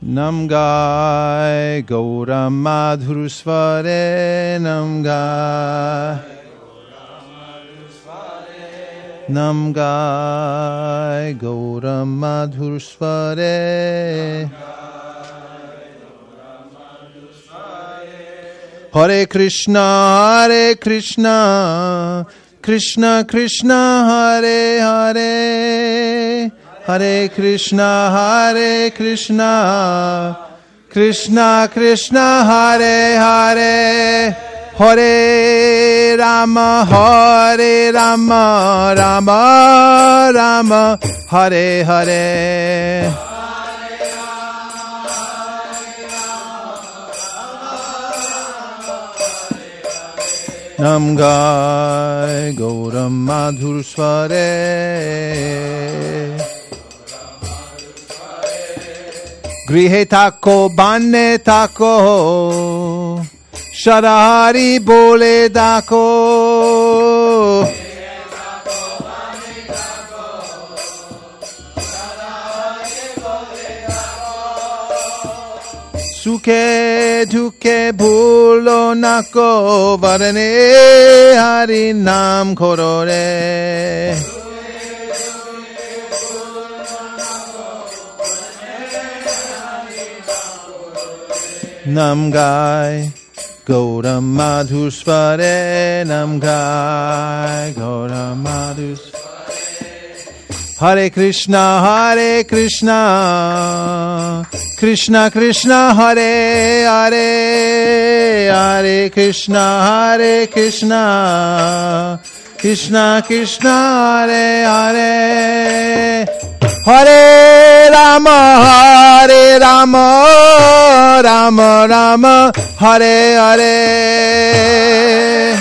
Nam Gai Gaura Madhur Sware Nam Gai Nam Gai Gaura Madhur Sware Hare Krishna Krishna Krishna Hare Hare Hare Krishna Krishna Krishna Hare Hare Hare Rama Rama Rama Hare Hare Nam Gai Gaura Madhur Sware Grihe tako banne tako Sharahari bole dako Sukhe dukhe bhulo nako varane Hari Nam koro re Nam Gai Gaura Madhur Sware Nam Gai Gaura Madhur Sware Hare Krishna Krishna Krishna Hare Hare Hare Krishna Krishna Krishna Hare Hare Hare Rama Rama Rama Hare Hare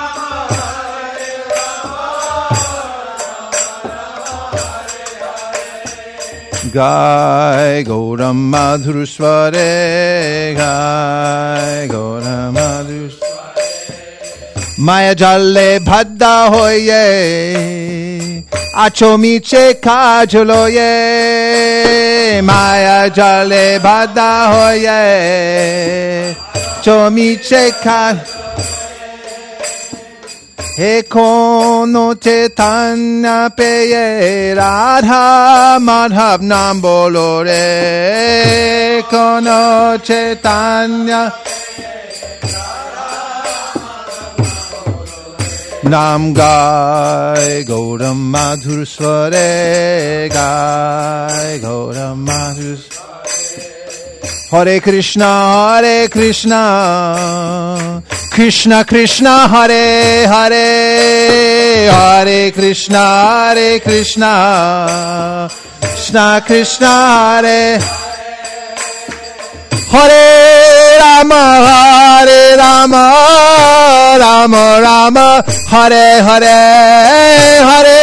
Gai Gaura Madhur Sware Gai Gaura Madhur Sware Maya Jalle Bhadda hoye Acho miche kajlo ye Maya Jalle Bhadda hoye Acho miche kajlo He kono Chaitanya peye Radha Madhav nam bolo re Kono Chaitanya Nam Gai Gaura Madhur Sware Gai Gaura Madhur Sware Hare Krishna Krishna Krishna Hare Hare Hare Krishna Krishna Krishna Hare Hare Rama Rama Rama Hare Hare Hare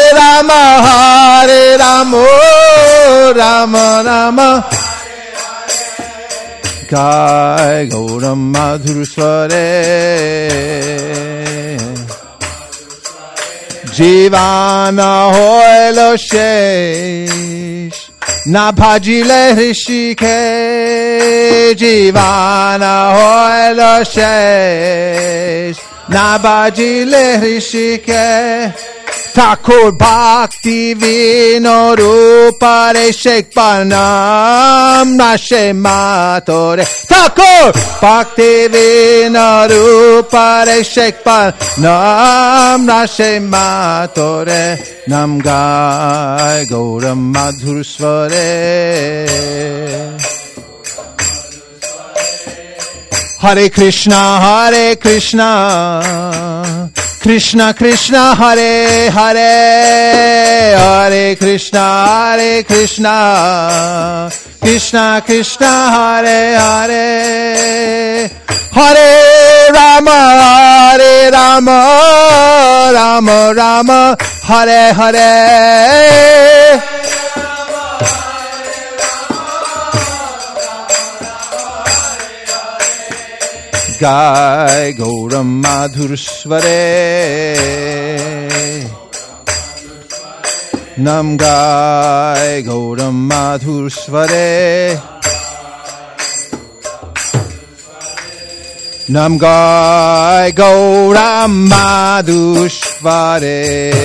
Rama Rama Rama Gai Gaura Madhur Sware Jivana hoilo shesh Na bhajile Hrishikesh Jivana hoilo shesh Na bhajile Hrishikesh Thakur Bhakti Vino Rupare Shekpanam Nashe Matore Thakur Bhakti Vino Rupare Shekpanam Nashe Matore Nam Gai Gaura Madhur Sware Hare Krishna Krishna Krishna Hare Hare Hare Krishna Krishna Krishna Hare Hare Hare Rama Rama Rama Hare Hare Gai Gaura Madhur Sware Nam Gai Gaura Madhur Sware Nam Gai Gaura Madhushvare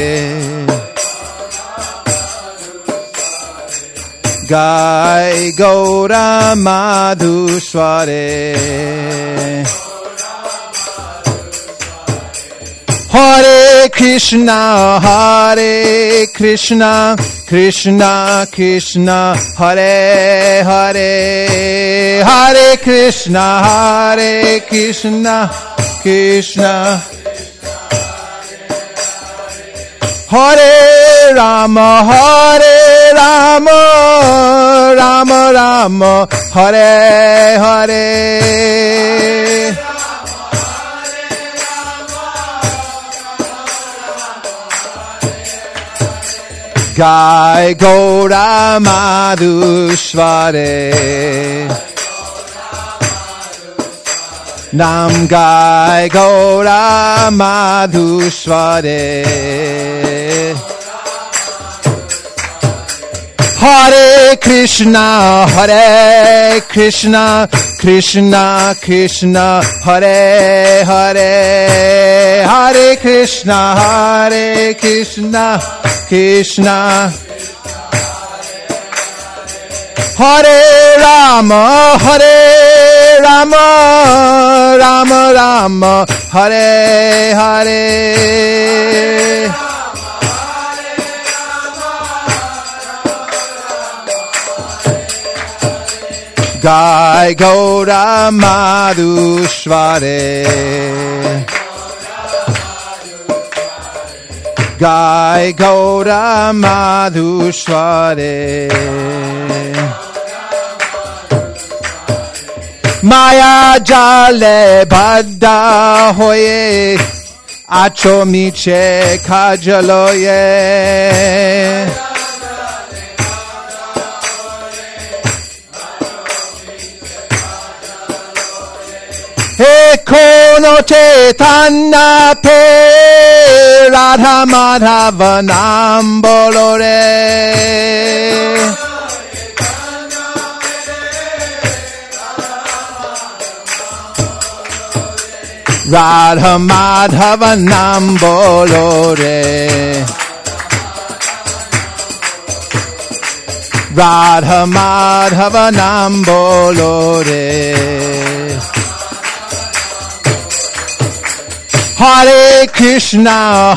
Gai Gaura Madhushvare Hare Krishna Krishna Krishna Hare Hare Hare Krishna Krishna Hare Rama Rama Rama Hare Hare Gai Gaura Madhushvare Nam Gai Gaura Madhushvare Hare Krishna Krishna Krishna Hare Hare Hare Krishna Krishna Hare Rama Rama Rama Hare Hare Gai Gaura Madhushvare Gai Gaura Madhushvare Maya Jale Badda Hoye Acho Miche Kajaloye He kono Chaitanya pe Radha Madhava Nam bolore Radha Madhava Nam bolore Radha Madhava Nam bolore Hare Krishna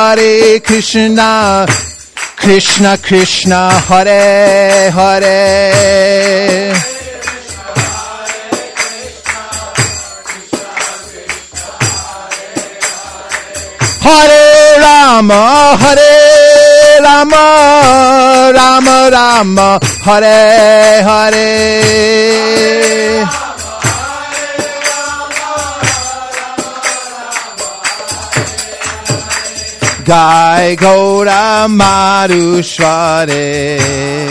Krishna Krishna Hare Hare Hare Rama Rama Rama Hare Hare Gai Gaura Madhushvare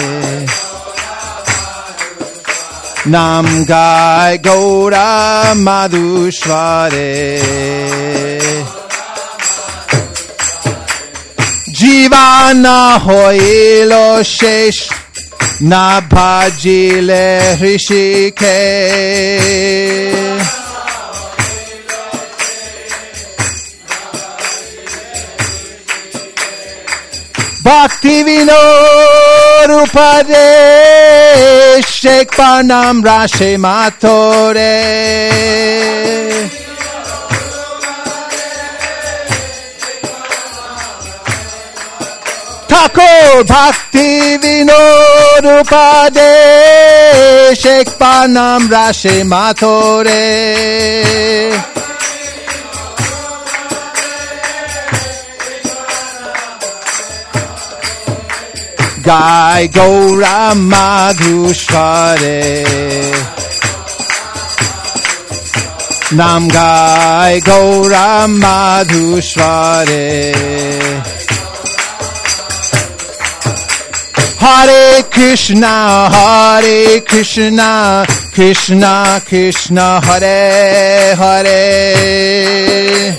Nam Gai Gaura Madhushvare Jivana hoilo shesh Na bhajile Hrishikesh Bhakti Vinod Upadesh Shekpanam Rashi Matore Thakur Bhakti Vinod Upadesh Shekpanam Rashi Matore Gai Gaura Madhushvare Nam Gai Gaura Madhushvare Hare Krishna Krishna Krishna Hare Hare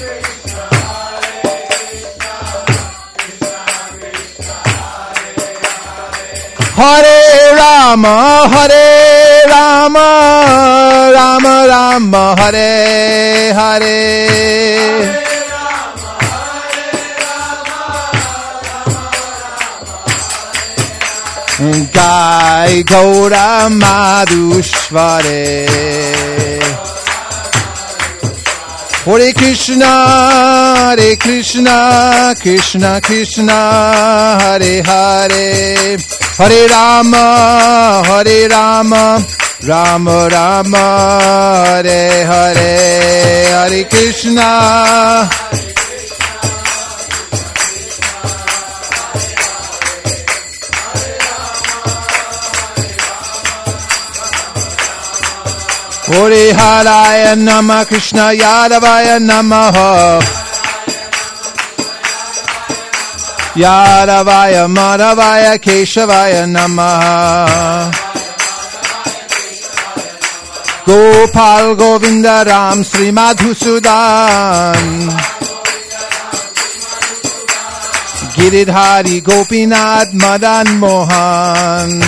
Hare Rama Rama Rama Hare Hare Gai Gaura Madhushvare Hare Krishna Krishna Krishna Hare Hare Hare Rama Rama Rama Hare Hare Hare Krishna Hare Haraya Namah Krishna Yadavaya Namaha Yadavaya Madhavaya Keshavaya Namaha Gopal Govinda Ram Sri Madhusudan Giridhari Gopinath Madan Mohan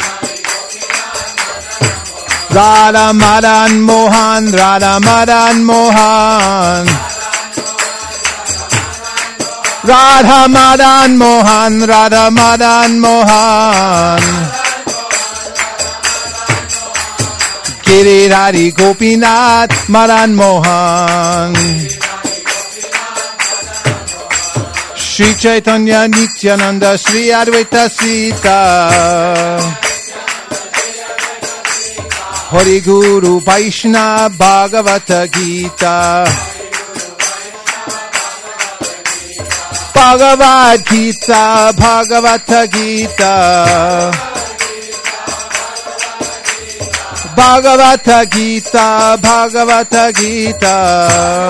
Radha Madan Mohan Radha Madan Mohan Radha Madan Mohan Radha Madan Mohan Giridhari Gopinath Madan Mohan Shri Chaitanya Nityananda Shri Advaita Sita Hari Guru Vaishnava Bhagavata Gita Bhagavad Gita Bhagavata Gita Bhagavata Gita Bhagavata Gita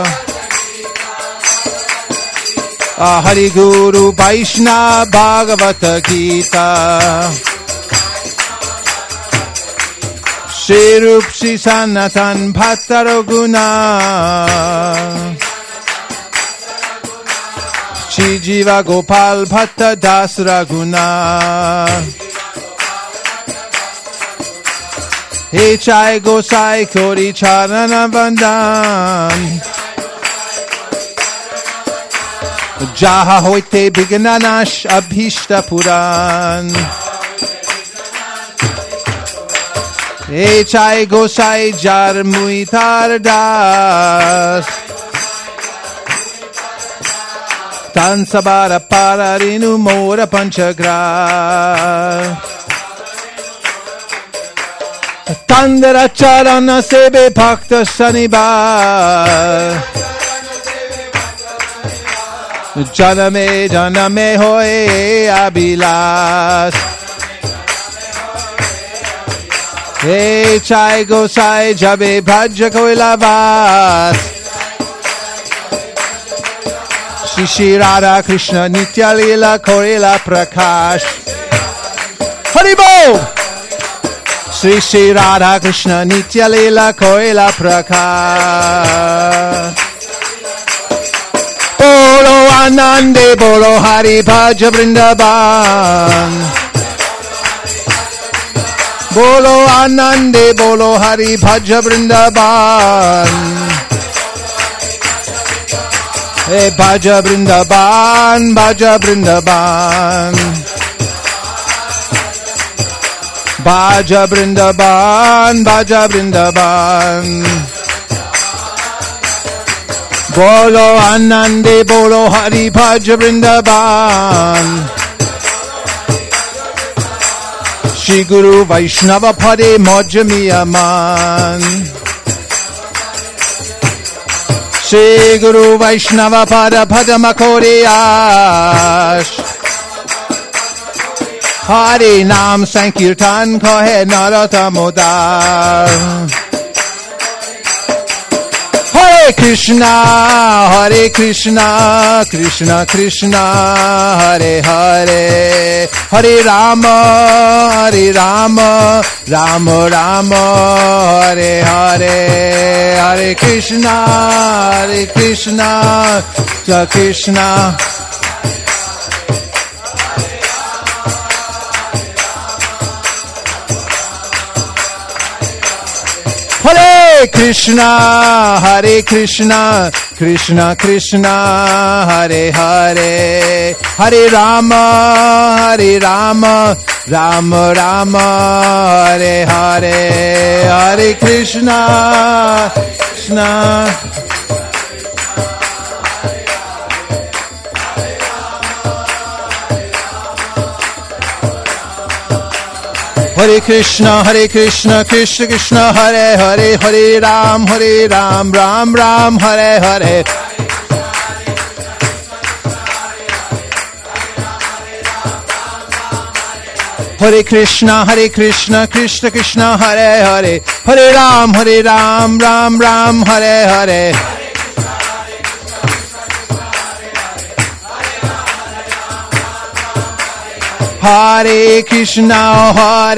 Hari Guru Vaishnava Bhagavata Gita Shri Rup Shri Sanatan Bhatta Raghuna Shri Jiva Gopal Bhatta Das Raghuna He Chai Gosai Kori Charana Vandan Jaha Hoite Bignanash Abhishta Puran He Chai Gosai Jar Muitar Das Tan Sabara Pararinu Mora Panchagra Tandara Charana Sebe Bhakta Sanibar Janame Hoye Abhilas He Chai Gosai Jabe Bhaja Koilavas Shri Shri Radha Krishna Nitya Lila Korila Prakash Haribol Shri Shri Radha Krishna Nitya Lila Korila Prakash Bolo Anande Bolo Hari Bhaja Vrindavan Bolo Anande Bolo Hari Bhaja Vrindavan Hey Bhaja Vrindavan Bhaja Vrindavan Bhaja Vrindavan Bhaja Vrindavan Bolo Anande Bolo Hari Bhaja Vrindavan Shri Guru Vaishnava Pade Mojami Aman Shri Guru Vaishnava Pada Padama Koriyash Hari Nam Sankirtan Kohe Naratamodar Hare Krishna Krishna Krishna Hare Hare Hare Rama Rama Rama Hare Hare Hare Krishna Krishna Hare Krishna, Krishna Krishna, Hare Hare, Hare Rama, Rama Rama, Hare Hare, Hare Krishna, Krishna. Hare Krishna, Krishna Krishna, Hare Hare, Hare Ram, Ram Ram, Hare Hare. Hare Krishna, Krishna Krishna, Hare Hare, Hare Ram, Ram Ram, Hare Hare. Hare Krishna,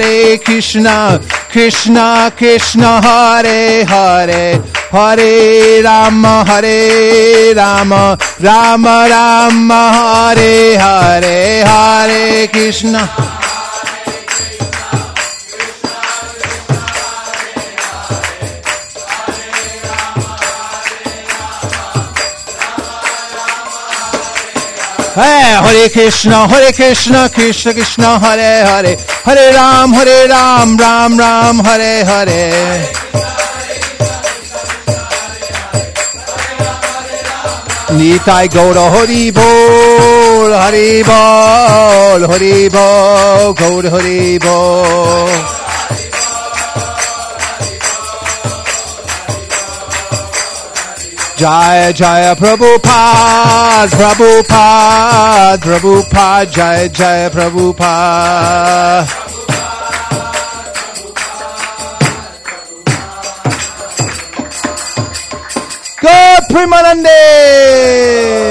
Krishna Krishna, Hare Hare, Hare Rama, Rama Rama, Hare Hare, Hare Krishna. Hare Krishna, Krishna Krishna, Hare Hare, Hare Ram, Ram Ram, Hare Hare. Nitai Gaura Hari Bol, Hari Bol, Hari Bol, Gaura Hari Bol. Jaya Jaya Prabhupada, Jaya Jaya Prabhupada. Go Premanande!